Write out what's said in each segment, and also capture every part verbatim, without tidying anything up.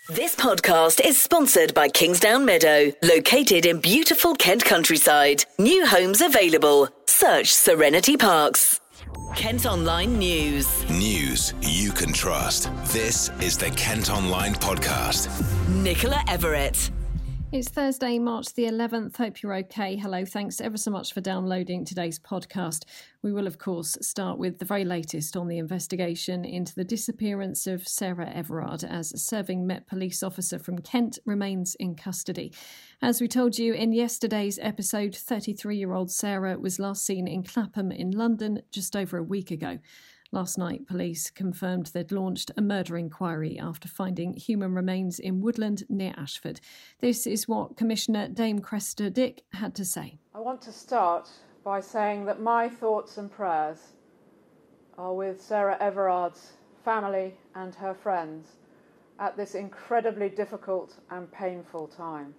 This podcast is sponsored by Kingsdown Meadow, located in beautiful Kent countryside. New homes available. Search Serenity Parks. Kent Online News. News you can trust. This is the Kent Online Podcast. Nicola Everett. It's Thursday, March the eleventh. Hope you're okay. Hello, thanks ever so much for downloading today's podcast. We will, of course, start with the very latest on the investigation into the disappearance of Sarah Everard as a serving Met Police officer from Kent remains in custody. As we told you in yesterday's episode, thirty-three-year-old Sarah was last seen in Clapham in London just over a week ago. Last night, police confirmed they'd launched a murder inquiry after finding human remains in Woodland near Ashford. This is what Commissioner Dame Cressida Dick had to say. I want to start by saying that my thoughts and prayers are with Sarah Everard's family and her friends at this incredibly difficult and painful time.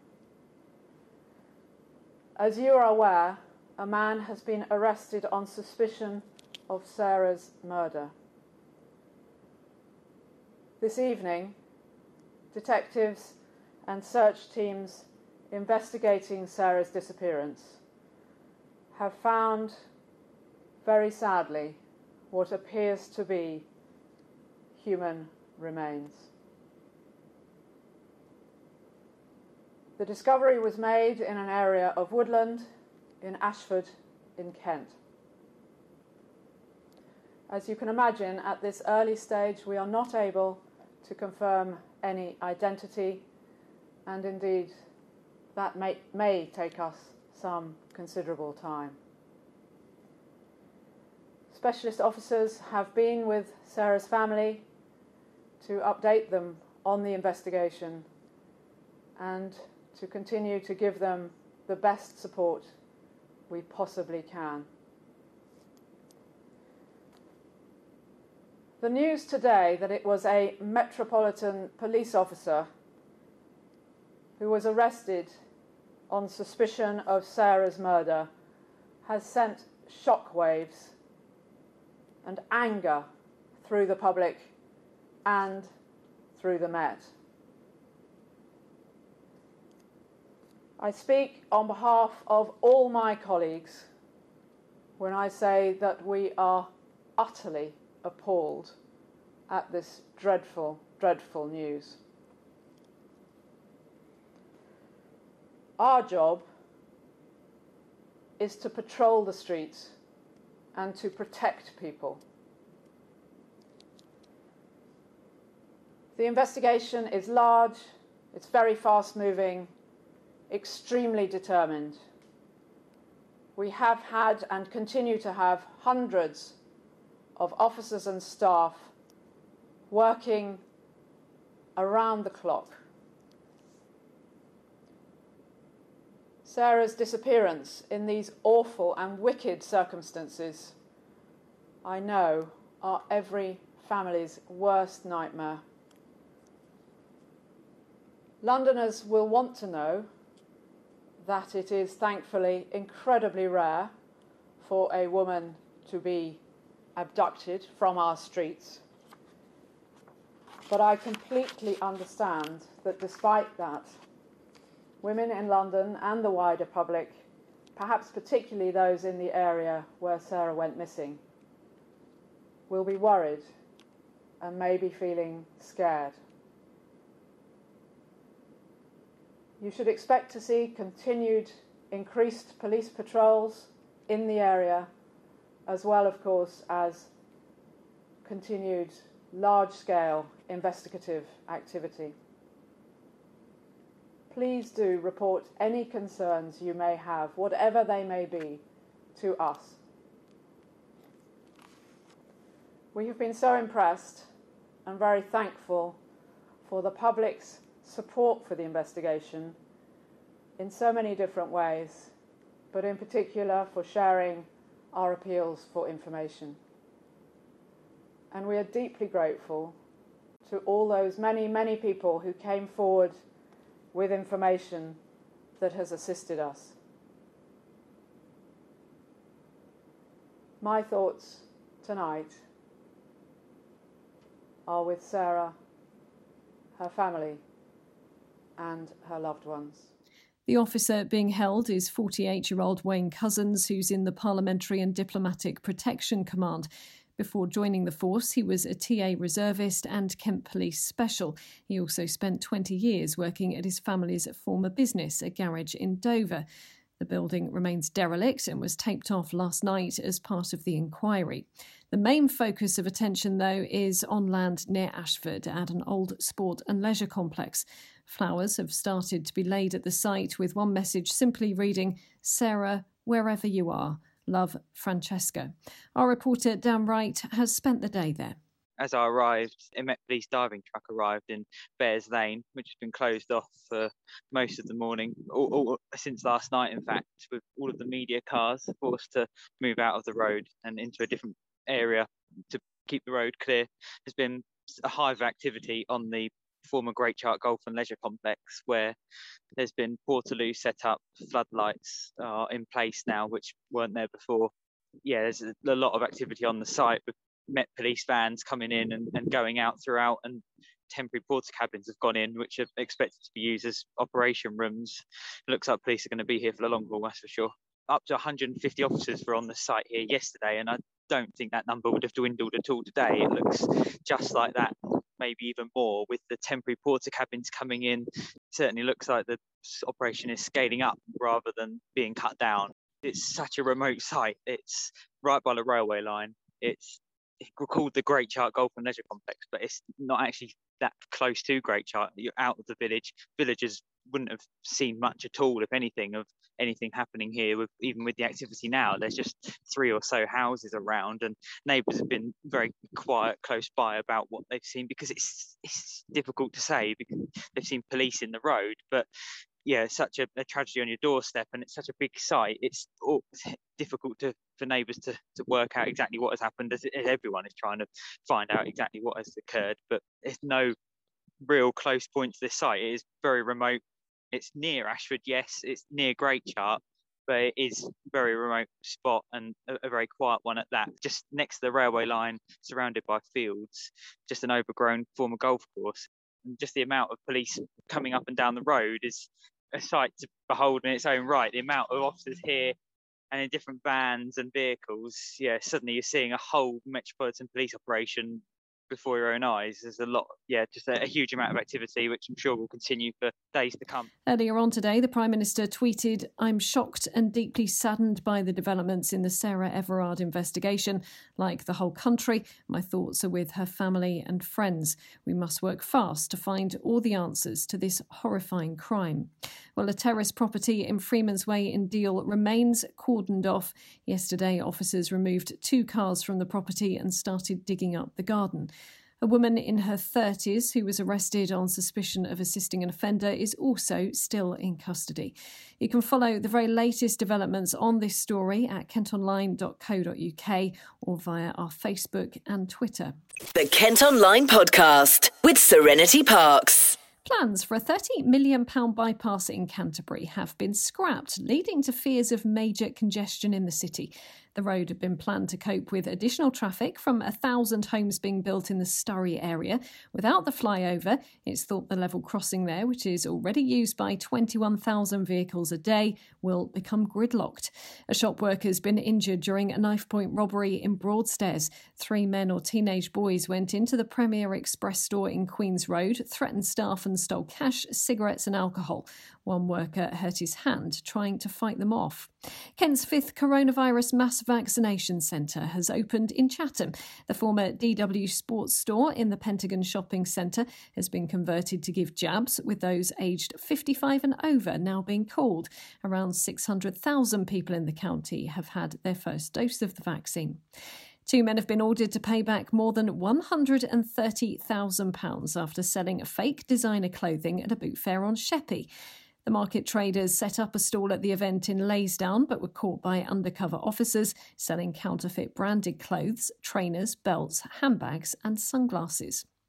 As you are aware, a man has been arrested on suspicion of Sarah's murder. This evening, detectives and search teams investigating Sarah's disappearance have found, very sadly, what appears to be human remains. The discovery was made in an area of woodland in Ashford in Kent. As you can imagine, at this early stage, we are not able to confirm any identity, and indeed, that may, may take us some considerable time. Specialist officers have been with Sarah's family to update them on the investigation and to continue to give them the best support we possibly can. The news today that it was a Metropolitan Police officer who was arrested on suspicion of Sarah's murder has sent shockwaves and anger through the public and through the Met. I speak on behalf of all my colleagues when I say that we are utterly appalled at this dreadful, dreadful news. Our job is to patrol the streets and to protect people. The investigation is large, it's very fast-moving, extremely determined. We have had and continue to have hundreds of officers and staff working around the clock. Sarah's disappearance in these awful and wicked circumstances, I know, are every family's worst nightmare. Londoners will want to know that it is thankfully incredibly rare for a woman to be abducted from our streets. But I completely understand that despite that, women in London and the wider public, perhaps particularly those in the area where Sarah went missing, will be worried and may be feeling scared. You should expect to see continued increased police patrols in the area, as well, of course, as continued large-scale investigative activity. Please do report any concerns you may have, whatever they may be, to us. We have been so impressed and very thankful for the public's support for the investigation in so many different ways, but in particular for sharing our appeals for information. And we are deeply grateful to all those many, many people who came forward with information that has assisted us. My thoughts tonight are with Sarah, her family, and her loved ones. The officer being held is forty-eight-year-old Wayne Cousins, who's in the Parliamentary and Diplomatic Protection Command. Before joining the force, he was a T A reservist and Kent Police Special. He also spent twenty years working at his family's former business, a garage in Dover. The building remains derelict and was taped off last night as part of the inquiry. The main focus of attention, though, is on land near Ashford at an old sport and leisure complex. Flowers have started to be laid at the site, with one message simply reading, "Sarah, wherever you are, love, Francesca." Our reporter Dan Wright has spent the day there. As I arrived, a Met Police diving truck arrived in Bears Lane, which has been closed off for most of the morning, all, all, since last night, in fact, with all of the media cars forced to move out of the road and into a different area to keep the road clear. There's been a hive of activity on the former Great Chart Golf and Leisure Complex, where there's been Portaloo set up, floodlights are in place now, which weren't there before. Yeah, there's a, a lot of activity on the site with Met Police vans coming in and, and going out throughout, and temporary porter cabins have gone in, which are expected to be used as operation rooms. It looks like police are going to be here for the long haul, that's for sure. Up to one hundred fifty officers were on the site here yesterday, and I don't think that number would have dwindled at all today. It looks just like that, maybe even more, with the temporary porter cabins coming in. It certainly looks like the operation is scaling up rather than being cut down. It's such a remote site. It's right by the railway line. It's called the Great Chart Golf and Leisure Complex, but it's not actually that close to Great Chart. You're out of the village. Villagers wouldn't have seen much at all, if anything, of anything happening here. With even with the activity now, there's just three or so houses around, and neighbours have been very quiet close by about what they've seen, because it's it's difficult to say, because they've seen police in the road. But yeah, it's such a, a tragedy on your doorstep, and it's such a big site. It's oh, difficult to for neighbours to, to work out exactly what has happened, as, as everyone is trying to find out exactly what has occurred. But there's no real close point to this site. It is very remote. It's near Ashford, yes, it's near Great Chart, but it is a very remote spot, and a, a very quiet one at that, just next to the railway line, surrounded by fields, just an overgrown former golf course. And just the amount of police coming up and down the road is a sight to behold in its own right. The amount of officers here and in different vans and vehicles, yeah, suddenly you're seeing a whole Metropolitan Police operation before your own eyes. There's a lot, yeah, just a, a huge amount of activity, which I'm sure will continue for days to come. Earlier on today, the Prime Minister tweeted, "I'm shocked and deeply saddened by the developments in the Sarah Everard investigation. Like the whole country, my thoughts are with her family and friends. We must work fast to find all the answers to this horrifying crime." Well, a terrace property in Freeman's Way in Deal remains cordoned off. Yesterday, officers removed two cars from the property and started digging up the garden. A woman in her thirties who was arrested on suspicion of assisting an offender is also still in custody. You can follow the very latest developments on this story at kent online dot co dot uk or via our Facebook and Twitter. The Kent Online Podcast with Serenity Parks. Plans for a thirty million pounds bypass in Canterbury have been scrapped, leading to fears of major congestion in the city. The road had been planned to cope with additional traffic from a thousand homes being built in the Surrey area. Without the flyover, it's thought the level crossing there, which is already used by twenty-one thousand vehicles a day, will become gridlocked. A shop worker's been injured during a knife-point robbery in Broadstairs. Three men or teenage boys went into the Premier Express store in Queen's Road, threatened staff and stole cash, cigarettes and alcohol. One worker hurt his hand trying to fight them off. Kent's fifth coronavirus mass vaccination centre has opened in Chatham. The former D W Sports store in the Pentagon Shopping Centre has been converted to give jabs, with those aged fifty-five and over now being called. Around six hundred thousand people in the county have had their first dose of the vaccine. Two men have been ordered to pay back more than one hundred thirty thousand pounds after selling fake designer clothing at a boot fair on Sheppey. The market traders set up a stall at the event in Laysdown but were caught by undercover officers selling counterfeit branded clothes, trainers, belts, handbags and sunglasses.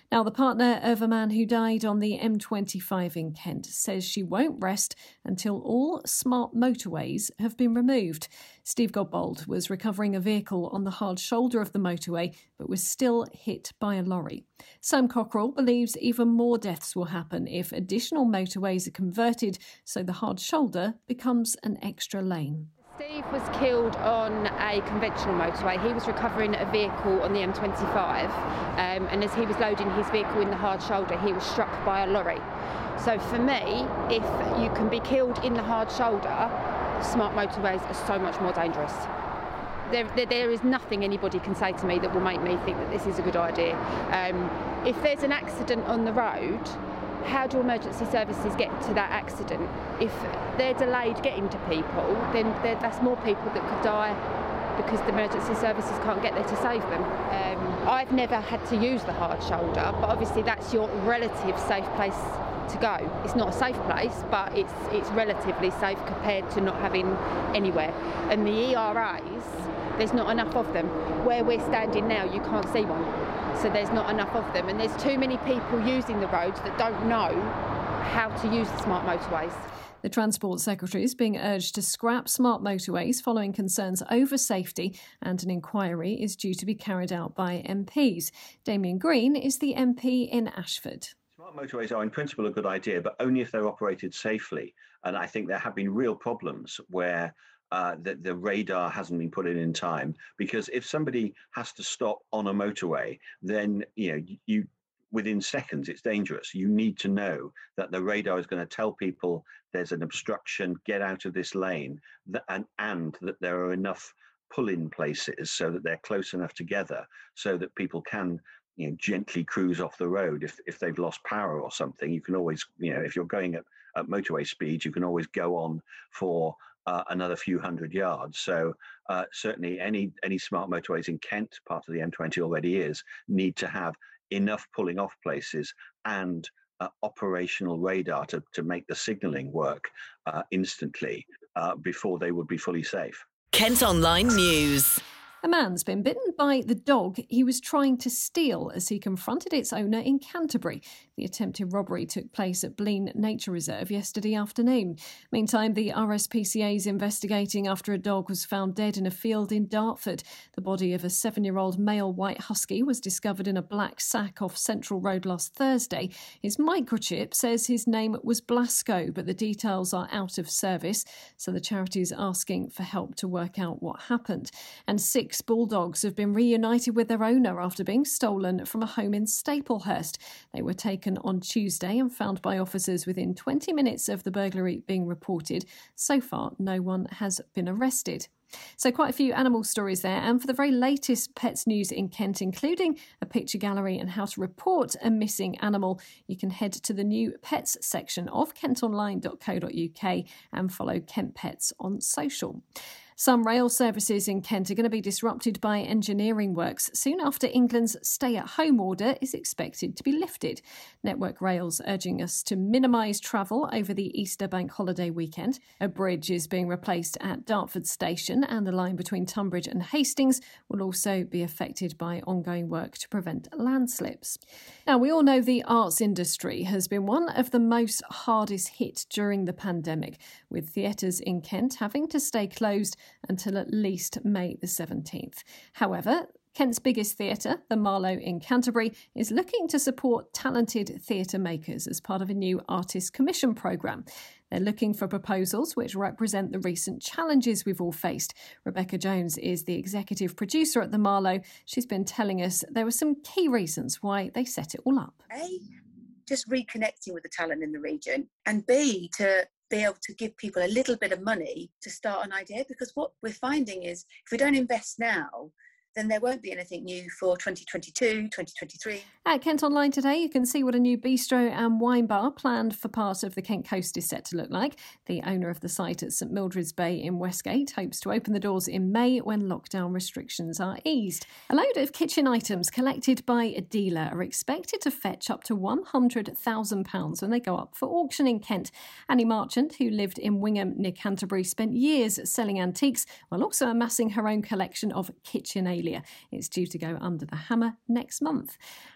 Now, the partner of a man who died on the M twenty-five in Kent says she won't rest until all smart motorways have been removed. Steve Godbold was recovering a vehicle on the hard shoulder of the motorway, but was still hit by a lorry. Sam Cockrell believes even more deaths will happen if additional motorways are converted so the hard shoulder becomes an extra lane. Steve was killed on a conventional motorway. He was recovering a vehicle on the M twenty-five, um, and as he was loading his vehicle in the hard shoulder, he was struck by a lorry. So for me, if you can be killed in the hard shoulder, smart motorways are so much more dangerous. There, there, there is nothing anybody can say to me that will make me think that this is a good idea. Um, if there's an accident on the road, how do emergency services get to that accident? If they're delayed getting to people, then that's more people that could die because the emergency services can't get there to save them. Um, I've never had to use the hard shoulder, but obviously that's your relative safe place to go. It's not a safe place, but it's it's relatively safe compared to not having anywhere. And the E R As, there's not enough of them. Where we're standing now, you can't see one. So there's not enough of them. And there's too many people using the roads that don't know how to use the smart motorways. The Transport Secretary is being urged to scrap smart motorways following concerns over safety, and an inquiry is due to be carried out by M Ps. Damien Green is the M P in Ashford. Smart motorways are in principle a good idea, but only if they're operated safely. And I think there have been real problems where uh, the, the radar hasn't been put in in time, because if somebody has to stop on a motorway, then you know you within seconds it's dangerous. You need to know that the radar is going to tell people there's an obstruction, get out of this lane, that, and and that there are enough pull-in places so that they're close enough together so that people can you know gently cruise off the road. If if they've lost power or something, you can always, you know if you're going at, at motorway speed, you can always go on for uh, another few hundred yards. So uh, certainly any any smart motorways in Kent, part of the M twenty already is, need to have enough pulling off places and uh, operational radar to, to make the signalling work uh, instantly uh, before they would be fully safe. Kent Online News. A man's been bitten by the dog he was trying to steal as he confronted its owner in Canterbury. The attempted robbery took place at Blean Nature Reserve yesterday afternoon. Meantime, the R S P C A is investigating after a dog was found dead in a field in Dartford. The body of a seven-year-old male white husky was discovered in a black sack off Central Road last Thursday. His microchip says his name was Blasco, but the details are out of service, so the charity is asking for help to work out what happened. And six bulldogs have been reunited with their owner after being stolen from a home in Staplehurst. They were taken on Tuesday and found by officers within twenty minutes of the burglary being reported. So far, no one has been arrested. So quite a few animal stories there, and for the very latest pets news in Kent, including a picture gallery and how to report a missing animal, you can head to the new pets section of kent online dot co dot uk and follow Kent Pets on social. Some rail services in Kent are going to be disrupted by engineering works soon after England's stay-at-home order is expected to be lifted. Network Rail's urging us to minimise travel over the Easter bank holiday weekend. A bridge is being replaced at Dartford Station, and the line between Tunbridge and Hastings will also be affected by ongoing work to prevent landslips. Now, we all know the arts industry has been one of the most hardest hit during the pandemic, with theatres in Kent having to stay closed until at least May the seventeenth. However, Kent's biggest theatre, the Marlow in Canterbury, is looking to support talented theatre makers as part of a new artist commission programme. They're looking for proposals which represent the recent challenges we've all faced. Rebecca Jones is the executive producer at the Marlow. She's been telling us there were some key reasons why they set it all up. A, just reconnecting with the talent in the region, and B, to be able to give people a little bit of money to start an idea, because what we're finding is if we don't invest now, then there won't be anything new for twenty twenty-two, twenty twenty-three. At Kent Online today, you can see what a new bistro and wine bar planned for part of the Kent coast is set to look like. The owner of the site at St Mildred's Bay in Westgate hopes to open the doors in May when lockdown restrictions are eased. A load of kitchen items collected by a dealer are expected to fetch up to one hundred thousand pounds when they go up for auction in Kent. Annie Marchant, who lived in Wingham near Canterbury, spent years selling antiques while also amassing her own collection of kitchen aliens. It's due to go under the hammer next month.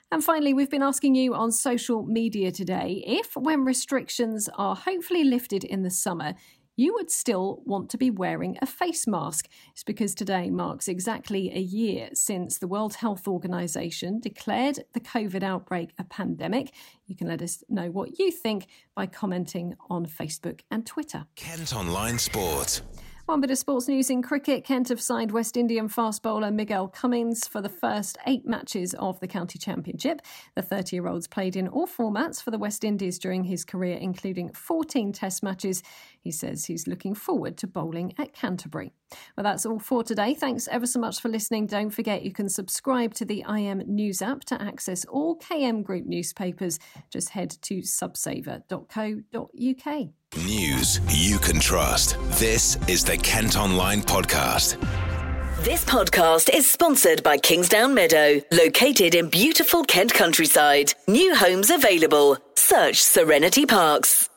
And finally, we've been asking you on social media today if, when restrictions are hopefully lifted in the summer, you would still want to be wearing a face mask. It's because today marks exactly a year since the World Health Organization declared the COVID outbreak a pandemic. You can let us know what you think by commenting on Facebook and Twitter. Kent Online Sport. One bit of sports news in cricket. Kent have signed West Indian fast bowler Miguel Cummins for the first eight matches of the county championship. The thirty-year-old's played in all formats for the West Indies during his career, including fourteen test matches. He says he's looking forward to bowling at Canterbury. Well, that's all for today. Thanks ever so much for listening. Don't forget you can subscribe to the I M News app to access all K M Group newspapers. Just head to subsaver dot co dot uk. News you can trust. This is the Kent Online Podcast. This podcast is sponsored by Kingsdown Meadow, located in beautiful Kent countryside. New homes available. Search Serenity Parks.